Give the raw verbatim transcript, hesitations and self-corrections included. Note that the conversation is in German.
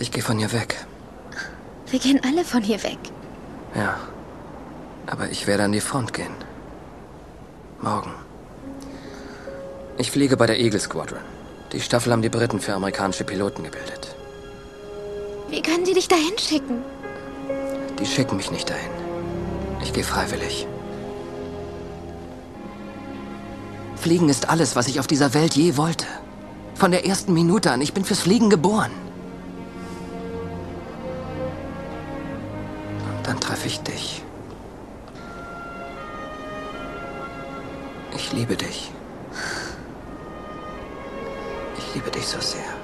Ich gehe von hier weg. Wir gehen alle von hier weg. Ja. Aber ich werde an die Front gehen. Morgen. Ich fliege bei der Eagle Squadron. Die Staffel haben die Briten für amerikanische Piloten gebildet. Wie können die dich dahin schicken? Die schicken mich nicht dahin. Ich gehe freiwillig. Fliegen ist alles, was ich auf dieser Welt je wollte. Von der ersten Minute an. Ich bin fürs Fliegen geboren. Und dann treffe ich dich. Ich liebe dich. Ich liebe dich so sehr.